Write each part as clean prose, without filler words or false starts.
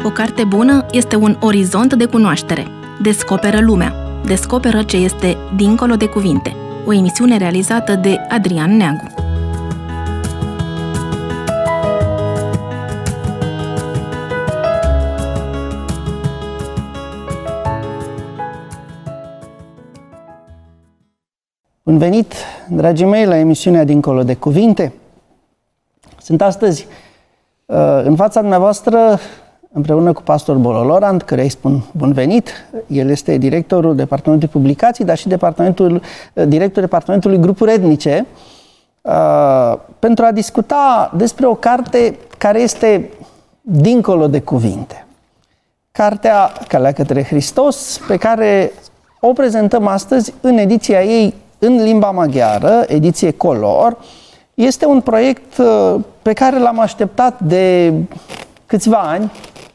O carte bună este un orizont de cunoaștere. Descoperă lumea. Descoperă ce este dincolo de cuvinte. O emisiune realizată de Adrian Neagu. Bun venit, dragii mei, la emisiunea Dincolo de Cuvinte. Sunt astăzi în fața dumneavoastră împreună cu pastor Bolo Lorand, căruia îi spun bun venit. El este directorul Departamentului Publicații, dar și directorul Departamentului Grupuri Etnice, pentru a discuta despre o carte care este dincolo de cuvinte. Cartea Calea către Hristos, pe care o prezentăm astăzi în ediția ei în limba maghiară, ediție Color. Este un proiect pe care l-am așteptat de câțiva ani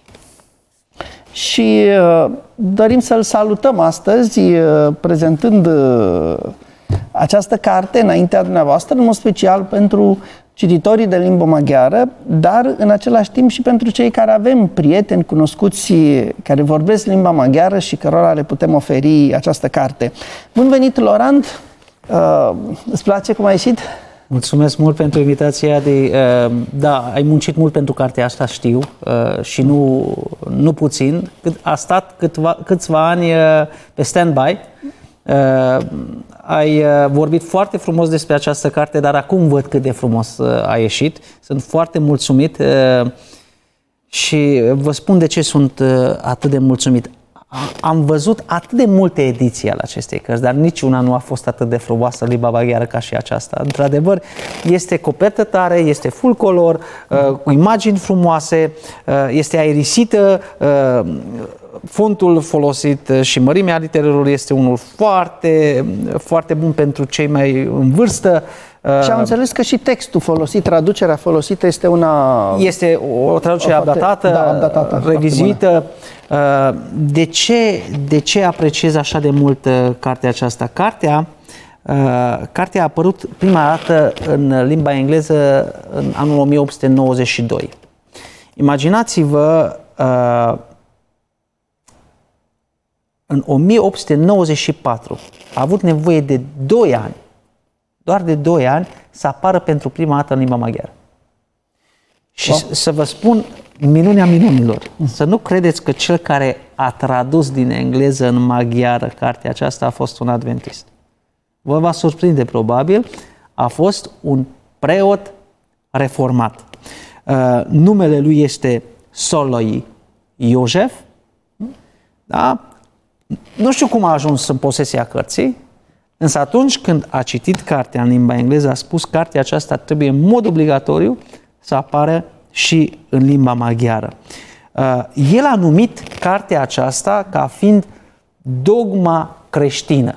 și dorim să-l salutăm astăzi prezentând această carte înaintea dumneavoastră, în mod special pentru cititorii de limbă maghiară, dar în același timp și pentru cei care avem prieteni, cunoscuți care vorbesc limba maghiară și cărora le putem oferi această carte. Bun venit, Lorand! Îți place cum a ieșit? Mulțumesc mult pentru invitația. Da, ai muncit mult pentru cartea asta, știu, și nu puțin. A stat câțiva ani pe stand-by. Ai vorbit foarte frumos despre această carte, dar acum văd cât de frumos a ieșit. Sunt foarte mulțumit și vă spun de ce sunt atât de mulțumit. Am văzut atât de multe ediții ale acestei cărți, dar niciuna nu a fost atât de frumoasă în limba maghiară ca și aceasta. Într-adevăr, este copertă tare, este full color, cu imagini frumoase, este aerisită, fontul folosit și mărimea literelor este unul foarte, foarte bun pentru cei mai în vârstă. Și am înțeles că și textul folosit, traducerea folosită este una... Este o traducere updatată, revizuită. De ce apreciez așa de mult cartea aceasta? Cartea a apărut prima dată în limba engleză în anul 1892. Imaginați-vă, în 1894 a avut nevoie de 2 ani, doar de 2 ani, să apară pentru prima dată în limba maghiară. Și să vă spun minunea minunilor. Să nu credeți că cel care a tradus din engleză în maghiară cartea aceasta a fost un adventist. Vă va surprinde probabil, a fost un preot reformat. Numele lui este Soloi Iosef. Da? Nu știu cum a ajuns în posesia cărții, însă atunci când a citit cartea în limba engleză, a spus că cartea aceasta trebuie în mod obligatoriu să apară și în limba maghiară. El a numit cartea aceasta ca fiind dogma creștină.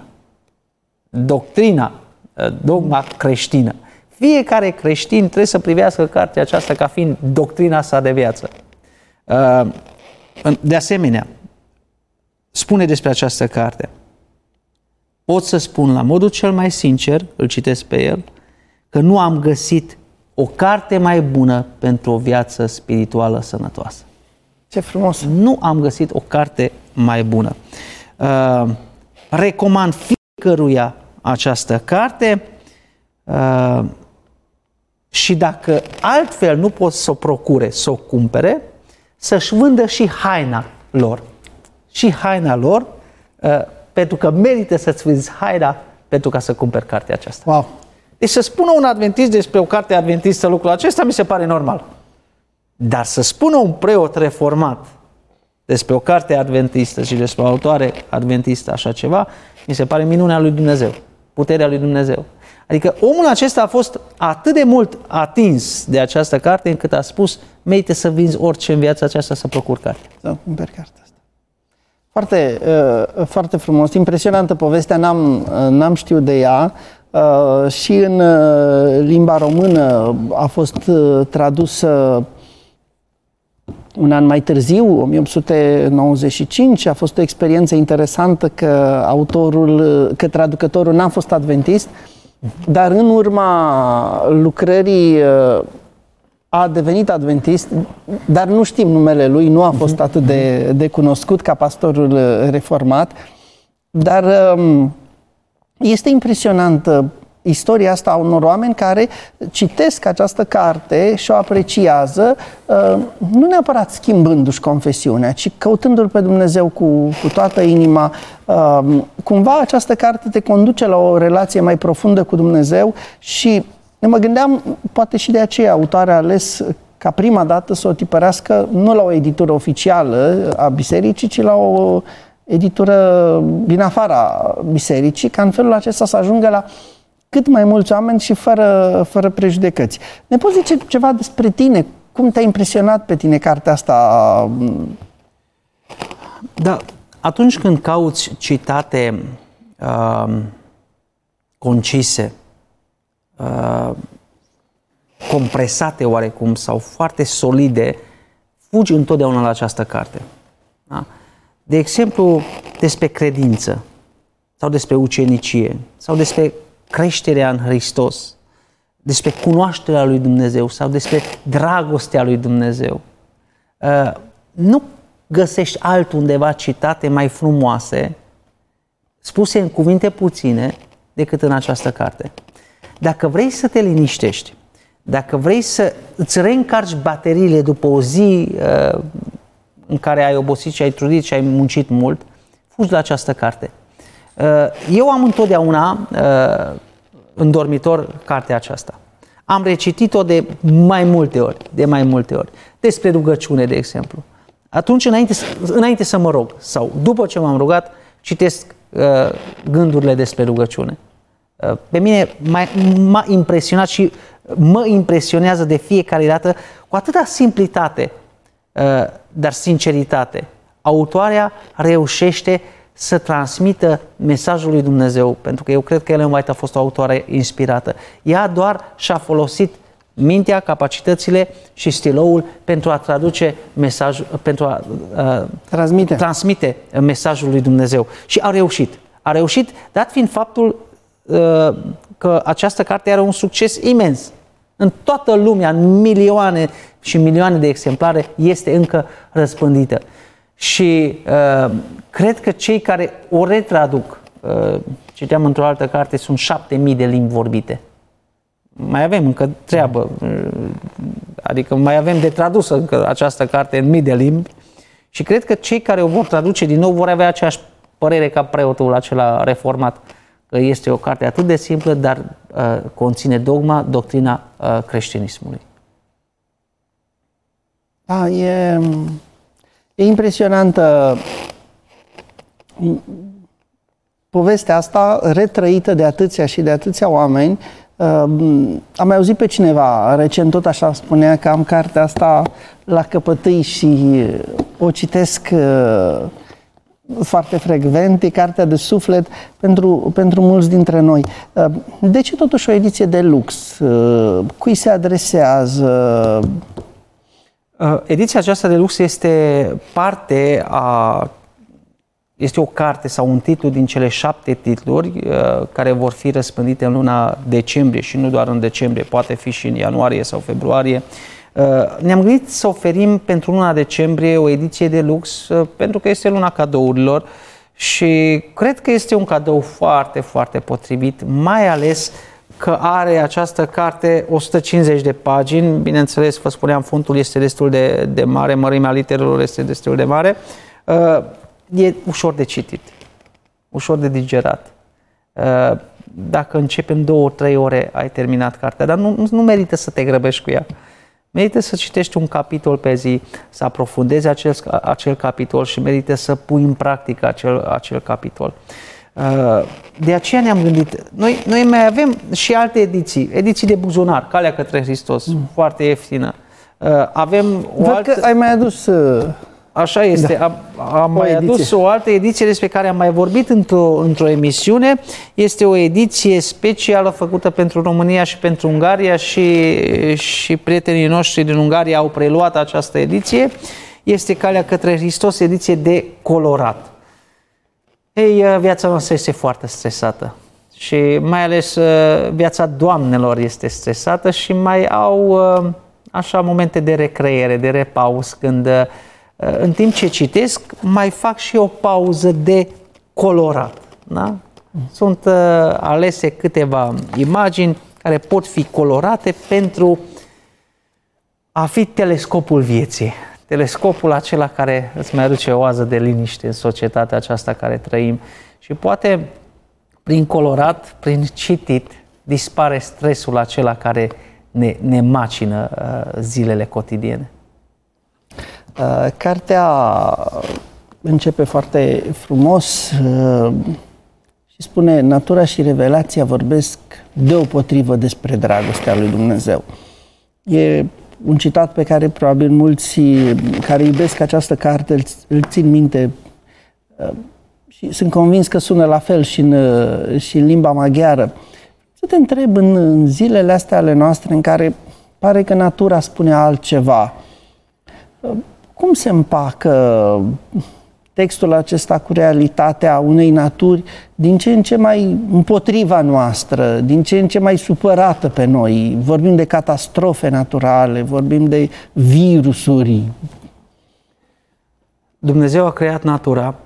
Dogma creștină. Fiecare creștin trebuie să privească cartea aceasta ca fiind doctrina sa de viață. De asemenea, spune despre această carte: pot să spun la modul cel mai sincer, îl citesc pe el, că nu am găsit o carte mai bună pentru o viață spirituală sănătoasă. Ce frumos! Nu am găsit o carte mai bună. Recomand fiecăruia această carte și dacă altfel nu pot să o procure, să o cumpere, să-și vândă și haina lor. Și haina lor, pentru că merită să-ți vinzi haina pentru ca să cumperi cartea aceasta. Wow! Deci să spună un adventist despre o carte adventistă lucrul acesta mi se pare normal. Dar să spună un preot reformat despre o carte adventistă și despre o autoare adventistă așa ceva, mi se pare minunea lui Dumnezeu, puterea lui Dumnezeu. Adică omul acesta a fost atât de mult atins de această carte încât a spus: merită să vinzi orice în viața aceasta să procuri cartea. Să cumperi cartea asta. Foarte, foarte frumos, impresionantă povestea, n-am știut de ea. Și în limba română a fost tradusă un an mai târziu, 1895. A fost o experiență interesantă că traducătorul n-a fost adventist, dar în urma lucrării a devenit adventist, dar nu știm numele lui, nu a fost atât de cunoscut ca pastorul reformat, dar este impresionantă istoria asta a unor oameni care citesc această carte și o apreciază, nu neapărat schimbându-și confesiunea, ci căutându-L pe Dumnezeu cu toată inima. Cumva această carte te conduce la o relație mai profundă cu Dumnezeu și mă gândeam, poate și de aceea autoarea a ales ca prima dată să o tipărească nu la o editură oficială a bisericii, ci la o editură din afara bisericii, ca în felul acesta să ajungă la cât mai mulți oameni și fără prejudecăți. Ne poți zice ceva despre tine? Cum te-a impresionat pe tine cartea asta? Da, atunci când cauți citate concise, compresate oarecum sau foarte solide, fugi întotdeauna la această carte. Da? De exemplu, despre credință sau despre ucenicie sau despre creșterea în Hristos, despre cunoașterea lui Dumnezeu sau despre dragostea lui Dumnezeu. Nu găsești altundeva citate mai frumoase, spuse în cuvinte puține, decât în această carte. Dacă vrei să te liniștești, dacă vrei să îți reîncarci bateriile după o zi în care ai obosit și ai trudit și ai muncit mult, fugi la această carte. Eu am întotdeauna în dormitor cartea aceasta. Am recitit-o de mai multe ori, despre rugăciune, de exemplu. Atunci, înainte să mă rog sau după ce m-am rugat, citesc gândurile despre rugăciune. Pe mine m-a impresionat și mă impresionează de fiecare dată cu atâta simplitate, dar sinceritate. Autoarea reușește să transmită mesajul lui Dumnezeu, pentru că eu cred că Ellen White a fost o autoare inspirată. Ea doar și-a folosit mintea, capacitățile și stiloul pentru a traduce mesajul, pentru a transmite mesajul lui Dumnezeu. Și a reușit. A reușit, dat fiind faptul că această carte are un succes imens. În toată lumea, în milioane și milioane de exemplare, este încă răspândită. Și cred că cei care o retraduc, citeam într-o altă carte, sunt 7.000 de limbi vorbite. Mai avem încă treabă, adică mai avem de tradus încă această carte în mii de limbi și cred că cei care o vor traduce din nou vor avea aceeași părere ca preotul acela reformat, că este o carte atât de simplă, dar conține dogma, doctrina creștinismului. Da, e impresionantă povestea asta, retrăită de atâția și de atâția oameni. Am mai auzit pe cineva, recent tot așa spunea, că am cartea asta la căpătâi și o citesc foarte frecvent, e cartea de suflet pentru mulți dintre noi. De ce totuși o ediție de lux? Cui se adresează? Ediția aceasta de lux este este o carte sau un titlu din cele 7 titluri care vor fi răspândite în luna decembrie și nu doar în decembrie, poate fi și în ianuarie sau februarie. Ne-am gândit să oferim pentru luna decembrie o ediție de lux pentru că este luna cadourilor și cred că este un cadou foarte, foarte potrivit, mai ales că are această carte 150 de pagini, bineînțeles, vă spuneam, fontul este destul de mare, mărimea literelor este destul de mare, e ușor de citit, ușor de digerat. Dacă începi în 2-3 ore, ai terminat cartea, dar nu merită să te grăbești cu ea. Merită să citești un capitol pe zi, să aprofundezi acel capitol și merită să pui în practică acel capitol. De aceea ne-am gândit, noi mai avem și alte ediții de buzunar, Calea către Hristos, foarte ieftină. Avem o altă... că ai mai adus... Așa este, da. Am mai adus o altă ediție despre care am mai vorbit într-o emisiune. Este o ediție specială făcută pentru România și pentru Ungaria și prietenii noștri din Ungaria au preluat această ediție. Este Calea către Hristos, ediție de colorat. Ei, viața noastră este foarte stresată și mai ales viața doamnelor este stresată și mai au așa momente de recreere, de repaus, când în timp ce citesc mai fac și o pauză de colorat. Da? Sunt alese câteva imagini care pot fi colorate pentru a fi telescopul vieții. Telescopul acela care îți mai aduce o oază de liniște în societatea aceasta care trăim. Și poate prin colorat, prin citit, dispare stresul acela care ne macină zilele cotidiene. Cartea începe foarte frumos și spune: natura și revelația vorbesc deopotrivă despre dragostea lui Dumnezeu. E un citat pe care probabil mulți care iubesc această carte îl țin minte și sunt convins că sună la fel și în limba maghiară. Să te întreb, în zilele astea ale noastre în care pare că natura spune altceva, cum se împacă textul acesta cu realitatea unei naturi din ce în ce mai împotriva noastră, din ce în ce mai supărată pe noi? Vorbim de catastrofe naturale, vorbim de virusuri. Dumnezeu a creat natura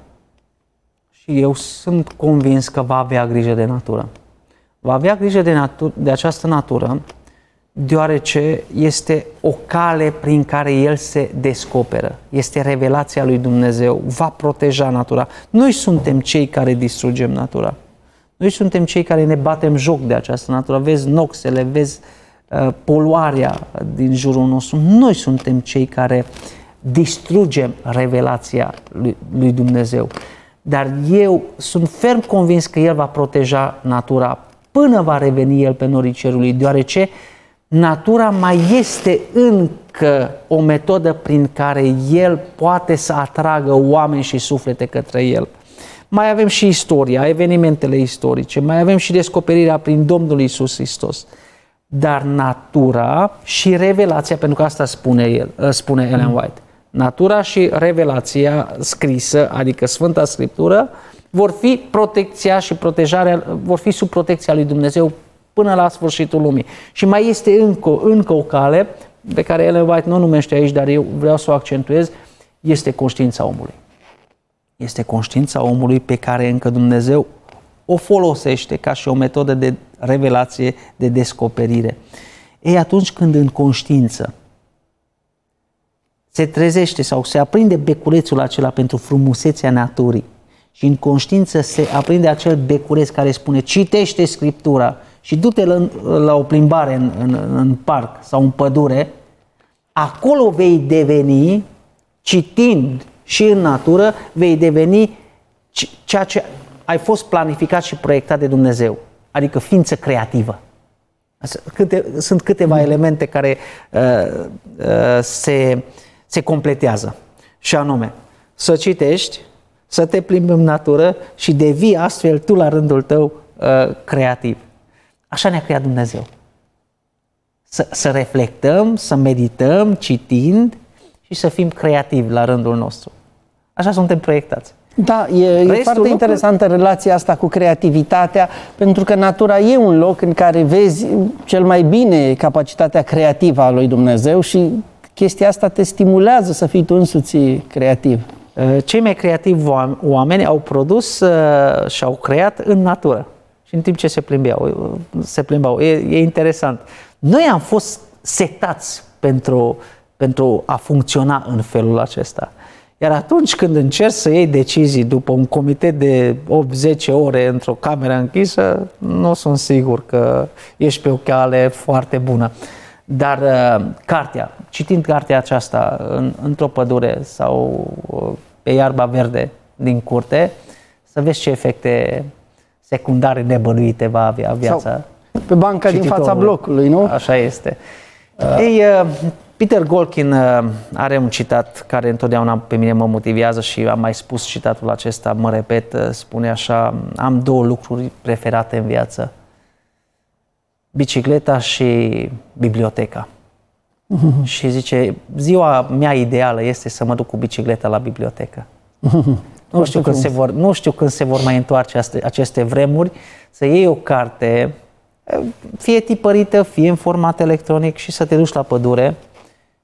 și eu sunt convins că va avea grijă de natură. Va avea grijă de această natură deoarece este o cale prin care El se descoperă. Este revelația lui Dumnezeu, va proteja natura. Noi suntem cei care distrugem natura. Noi suntem cei care ne batem joc de această natură. Vezi noxele, vezi poluarea din jurul nostru. Noi suntem cei care distrugem revelația lui Dumnezeu. Dar eu sunt ferm convins că El va proteja natura până va reveni El pe norii cerului, deoarece natura mai este încă o metodă prin care El poate să atragă oameni și suflete către El. Mai avem și istoria, evenimentele istorice, mai avem și descoperirea prin Domnul Iisus Hristos. Dar natura și revelația, pentru că asta spune Ellen White, natura și revelația scrisă, adică Sfânta Scriptură, vor fi protecția și protejarea, vor fi sub protecția lui Dumnezeu până la sfârșitul lumii. Și mai este încă o cale pe care Ellen White nu o numește aici, dar eu vreau să o accentuez, este conștiința omului. Este conștiința omului pe care încă Dumnezeu o folosește ca și o metodă de revelație, de descoperire. Ei, atunci când în conștiință se trezește sau se aprinde beculețul acela pentru frumusețea naturii și în conștiință se aprinde acel beculeț care spune citește Scriptura și du-te la o plimbare în parc sau în pădure, acolo vei deveni, citind și în natură, vei deveni ceea ce ai fost planificat și proiectat de Dumnezeu, adică ființă creativă. Sunt câteva elemente care se completează, și anume să citești, să te plimbi în natură și devii astfel tu la rândul tău creativ. Așa ne-a creat Dumnezeu. Să reflectăm, să medităm, citind și să fim creativi la rândul nostru. Așa suntem proiectați. Da, e foarte interesantă relația asta cu creativitatea, pentru că natura e un loc în care vezi cel mai bine capacitatea creativă a lui Dumnezeu și chestia asta te stimulează să fii tu însuți creativ. Cei mai creativi oameni au produs și au creat în natură și în timp ce se plimbau. E interesant. Noi am fost setați pentru a funcționa în felul acesta. Iar atunci când încerci să iei decizii după un comitet de 8-10 ore într-o cameră închisă, nu sunt sigur că ești pe o cale foarte bună. Dar citind cartea aceasta într-o pădure sau pe iarba verde din curte, să vezi ce efecte secundare nebănuite va avea viața. Sau pe banca din fața blocului, nu? Așa este. Ei, Peter Golkin are un citat care întotdeauna pe mine mă motivează și am mai spus citatul acesta, mă repet, spune așa: am două lucruri preferate în viață, bicicleta și biblioteca. Și zice, ziua mea ideală este să mă duc cu bicicleta la bibliotecă. Nu știu când se vor mai întoarce aceste vremuri, să iei o carte, fie tipărită, fie în format electronic, și să te duci la pădure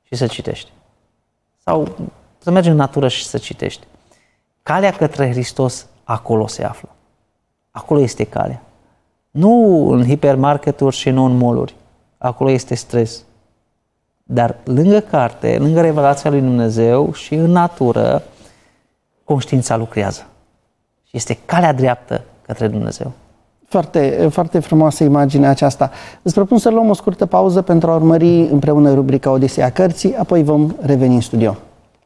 și să citești. Sau să mergi în natură și să citești. Calea către Hristos acolo se află. Acolo este calea. Nu în hipermarketuri și nu în mall-uri. Acolo este stres. Dar lângă carte, lângă revelația lui Dumnezeu și în natură, conștiința lucrează. Și este calea dreaptă către Dumnezeu. Foarte, foarte frumoasă imaginea aceasta. Îți propun să luăm o scurtă pauză pentru a urmări împreună rubrica Odiseea Cărții, apoi vom reveni în studio.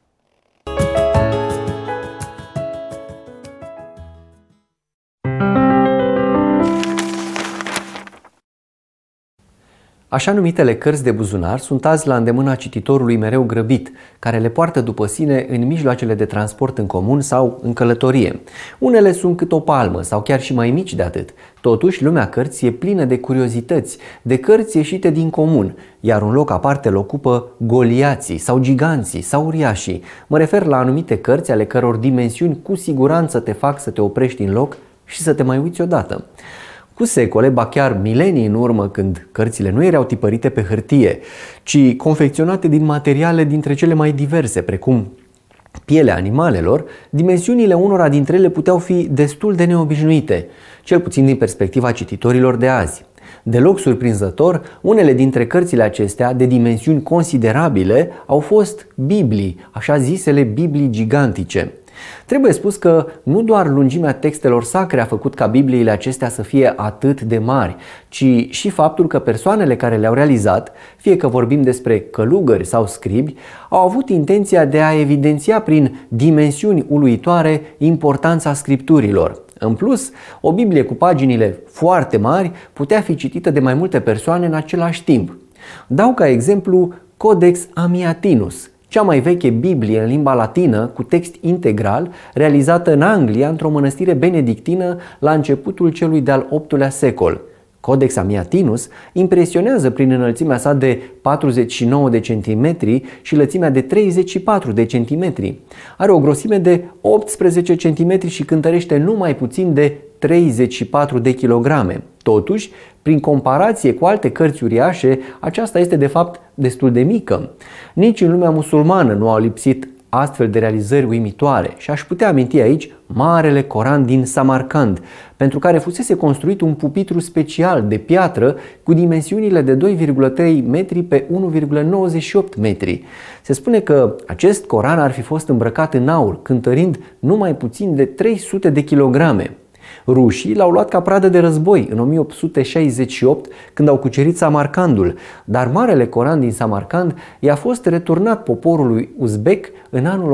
Așa numitele cărți de buzunar sunt azi la îndemâna cititorului mereu grăbit, care le poartă după sine în mijloacele de transport în comun sau în călătorie. Unele sunt cât o palmă sau chiar și mai mici de atât. Totuși, lumea cărții e plină de curiozități, de cărți ieșite din comun, iar un loc aparte îl ocupă goliații sau giganții sau uriașii. Mă refer la anumite cărți ale căror dimensiuni cu siguranță te fac să te oprești în loc și să te mai uiți odată. Cu secole, ba chiar milenii în urmă, când cărțile nu erau tipărite pe hârtie, ci confecționate din materiale dintre cele mai diverse, precum pielea animalelor, dimensiunile unora dintre ele puteau fi destul de neobișnuite, cel puțin din perspectiva cititorilor de azi. Deloc surprinzător, unele dintre cărțile acestea, de dimensiuni considerabile, au fost Biblii, așa zisele Biblii gigantice. Trebuie spus că nu doar lungimea textelor sacre a făcut ca Bibliile acestea să fie atât de mari, ci și faptul că persoanele care le-au realizat, fie că vorbim despre călugări sau scribi, au avut intenția de a evidenția prin dimensiuni uluitoare importanța scripturilor. În plus, o Biblie cu paginile foarte mari putea fi citită de mai multe persoane în același timp. Dau ca exemplu Codex Amiatinus, cea mai veche Biblie în limba latină cu text integral, realizată în Anglia într-o mănăstire benedictină la începutul celui de-al VIII-lea secol. Codex Amiatinus impresionează prin înălțimea sa de 49 de centimetri și lățimea de 34 de centimetri. Are o grosime de 18 centimetri și cântărește numai puțin de 34 de kilograme. Totuși, prin comparație cu alte cărți uriașe, aceasta este de fapt destul de mică. Nici în lumea musulmană nu au lipsit astfel de realizări uimitoare și aș putea aminti aici Marele Coran din Samarcand, pentru care fusese construit un pupitru special de piatră cu dimensiunile de 2,3 metri pe 1,98 metri. Se spune că acest Coran ar fi fost îmbrăcat în aur, cântărind numai puțin de 300 de kilograme. Rușii l-au luat ca pradă de război în 1868, când au cucerit Samarcandul, dar Marele Coran din Samarcand i-a fost returnat poporului uzbek în anul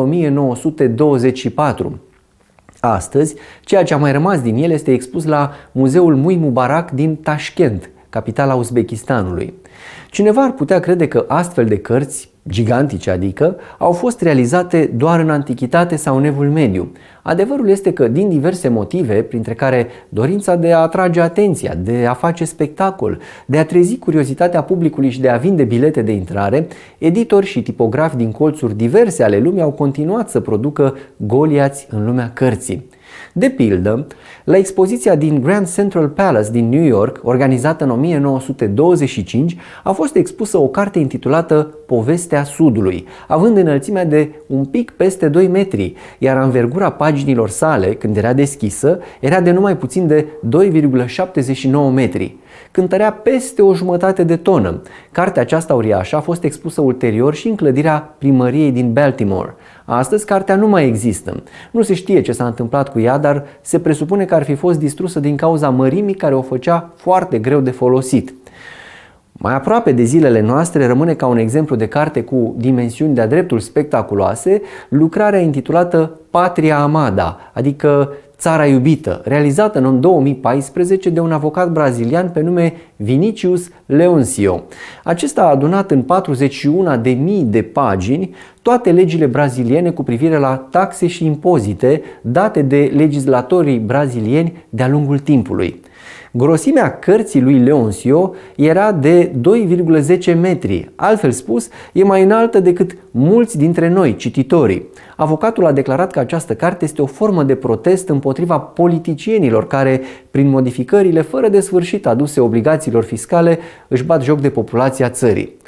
1924. Astăzi, ceea ce a mai rămas din el este expus la Muzeul Mui Mubarak din Tashkent, capitala Uzbekistanului. Cineva ar putea crede că astfel de cărți, gigantice adică, au fost realizate doar în antichitate sau în Evul Mediu. Adevărul este că, din diverse motive, printre care dorința de a atrage atenția, de a face spectacol, de a trezi curiozitatea publicului și de a vinde bilete de intrare, editori și tipografi din colțuri diverse ale lumii au continuat să producă goliați în lumea cărții. De pildă, la expoziția din Grand Central Palace din New York, organizată în 1925, a fost expusă o carte intitulată Povestea Sudului, având înălțimea de un pic peste 2 metri, iar învergura paginilor sale, când era deschisă, era de numai puțin de 2,79 metri. Cântărea peste o jumătate de tonă. Cartea aceasta uriașă a fost expusă ulterior și în clădirea primăriei din Baltimore. Astăzi cartea nu mai există. Nu se știe ce s-a întâmplat cu ea, dar se presupune că ar fi fost distrusă din cauza mărimii care o făcea foarte greu de folosit. Mai aproape de zilele noastre rămâne ca un exemplu de carte cu dimensiuni de-a dreptul spectaculoase lucrarea intitulată Patria Amada, adică Țara Iubită, realizată în 2014 de un avocat brazilian pe nume Vinicius Leoncio. Acesta a adunat în 41.000 de pagini toate legile braziliene cu privire la taxe și impozite date de legislatorii brazilieni de-a lungul timpului. Grosimea cărții lui Leoncio era de 2,10 metri, altfel spus, e mai înaltă decât mulți dintre noi, cititorii. Avocatul a declarat că această carte este o formă de protest împotriva politicienilor care, prin modificările fără de sfârșit aduse obligațiilor fiscale, își bat joc de populația țării.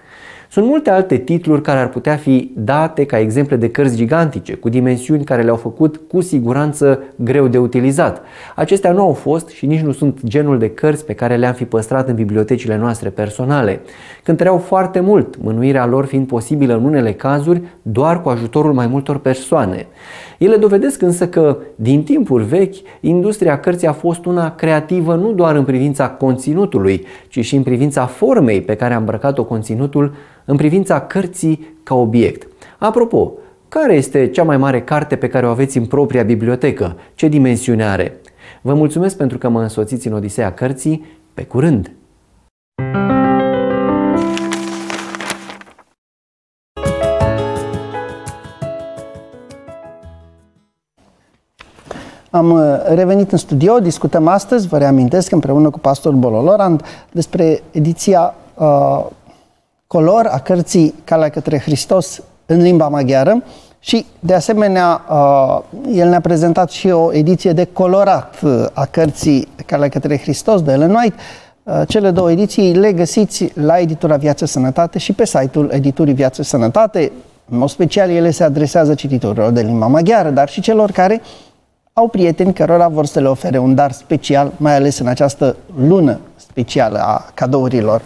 Sunt multe alte titluri care ar putea fi date ca exemple de cărți gigantice, cu dimensiuni care le-au făcut cu siguranță greu de utilizat. Acestea nu au fost și nici nu sunt genul de cărți pe care le-am fi păstrat în bibliotecile noastre personale. Cântăreau foarte mult, mânuirea lor fiind posibilă în unele cazuri doar cu ajutorul mai multor persoane. Ele dovedesc însă că, din timpuri vechi, industria cărții a fost una creativă nu doar în privința conținutului, ci și în privința formei pe care a îmbrăcat-o conținutul, în privința cărții ca obiect. Apropo, care este cea mai mare carte pe care o aveți în propria bibliotecă? Ce dimensiune are? Vă mulțumesc pentru că mă însoțiți în Odiseea Cărții. Pe curând! Am revenit în studio, discutăm astăzi, vă reamintesc, împreună cu pastorul Bololorand, despre ediția color a cărții Calea către Hristos în limba maghiară și, de asemenea, el ne-a prezentat și o ediție de colorat a cărții Calea către Hristos de Ellen White. Cele două ediții le găsiți la editura Viață Sănătate și pe site-ul editurii Viață Sănătate. În mod special, ele se adresează cititorilor de limba maghiară, dar și celor care au prieteni cărora vor să le ofere un dar special, mai ales în această lună specială a cadourilor.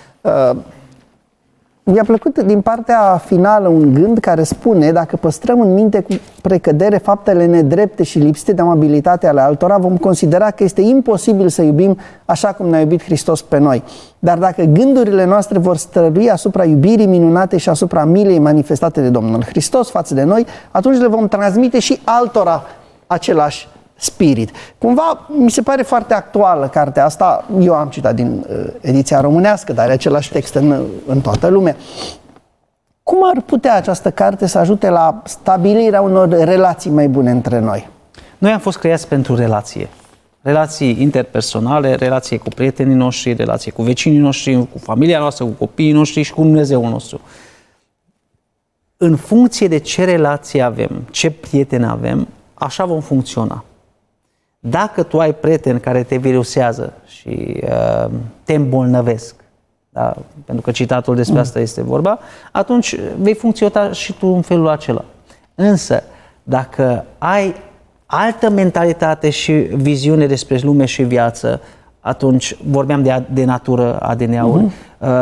Mi-a plăcut din partea finală un gând care spune: dacă păstrăm în minte cu precădere faptele nedrepte și lipsite de amabilitate ale altora, vom considera că este imposibil să iubim așa cum ne-a iubit Hristos pe noi. Dar dacă gândurile noastre vor strădui asupra iubirii minunate și asupra milei manifestate de Domnul Hristos față de noi, atunci le vom transmite și altora același spirit. Cumva mi se pare foarte actuală cartea asta. Eu am citat din ediția românească, dar are același text în toată lumea. Cum ar putea această carte să ajute la stabilirea unor relații mai bune între noi? Noi am fost creați pentru relație. Relații interpersonale, relație cu prietenii noștri, relație cu vecinii noștri, cu familia noastră, cu copiii noștri și cu Dumnezeul nostru. În funcție de ce relație avem, ce prieteni avem, așa vom funcționa. Dacă tu ai prieteni care te virusează și te îmbolnăvesc, da? Pentru că citatul despre asta este vorba, atunci vei funcționa și tu în felul acela. Însă, dacă ai altă mentalitate și viziune despre lume și viață, atunci vorbeam de natură, ADN-ul,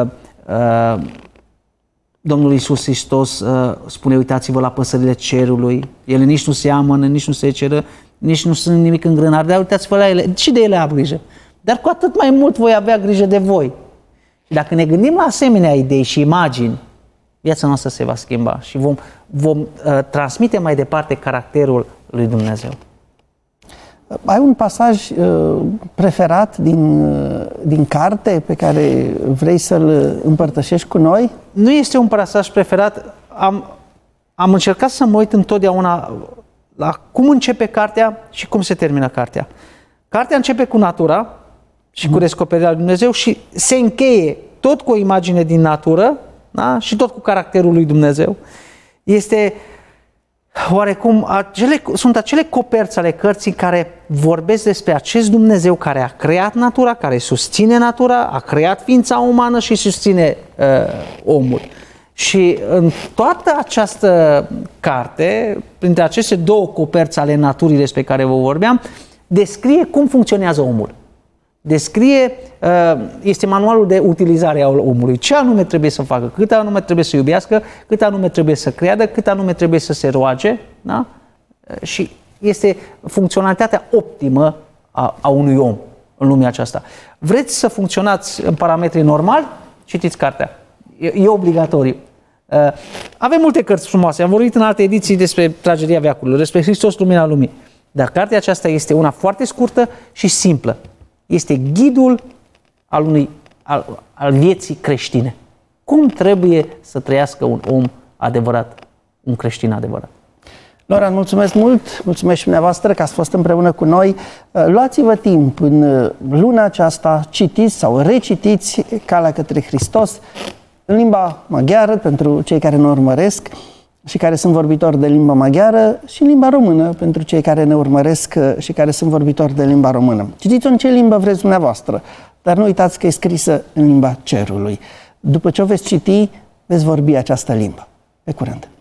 Domnul Iisus Hristos spune: uitați-vă la păsările cerului, ele nici nu se amănă, nici nu se ceră, nici nu sunt nimic în grânar, dar uitați-vă la ele, și de ele am grijă. Dar cu atât mai mult voi avea grijă de voi. Și dacă ne gândim la asemenea idei și imagini, viața noastră se va schimba și vom transmite mai departe caracterul lui Dumnezeu. Ai un pasaj preferat din carte pe care vrei să-l împărtășești cu noi? Nu este un pasaj preferat. Am încercat să mă uit întotdeauna la cum începe cartea și cum se termină cartea. Cartea începe cu natura și cu descoperirea lui Dumnezeu și se încheie tot cu o imagine din natură, da? Și tot cu caracterul lui Dumnezeu. Este oarecum sunt acele coperți ale cărții care vorbesc despre acest Dumnezeu care a creat natura, care susține natura, a creat ființa umană și susține omul. Și în toată această carte, printre aceste două coperți ale naturii despre care vă vorbeam, descrie cum funcționează omul. Este manualul de utilizare a omului. Ce anume trebuie să facă, cât anume trebuie să iubească, cât anume trebuie să creadă, cât anume trebuie să se roage. Da? Și este funcționalitatea optimă a unui om în lumea aceasta. Vreți să funcționați în parametri normali? Citiți cartea. E obligatoriu. Avem multe cărți frumoase. Am vorbit în alte ediții despre tragedia veacurilor, despre Hristos, lumina lumii. Dar cartea aceasta este una foarte scurtă și simplă. Este ghidul al vieții creștine. Cum trebuie să trăiască un om adevărat, un creștin adevărat? Loran, mulțumesc mult, mulțumesc și dumneavoastră că ați fost împreună cu noi. Luați-vă timp în luna aceasta, citiți sau recitiți Calea către Hristos în limba maghiară, pentru cei care ne urmăresc și care sunt vorbitori de limba maghiară, și în limba română, pentru cei care ne urmăresc și care sunt vorbitori de limba română. Citiți-o în ce limbă vreți dumneavoastră, dar nu uitați că e scrisă în limba cerului. După ce o veți citi, veți vorbi această limbă. Pe curând!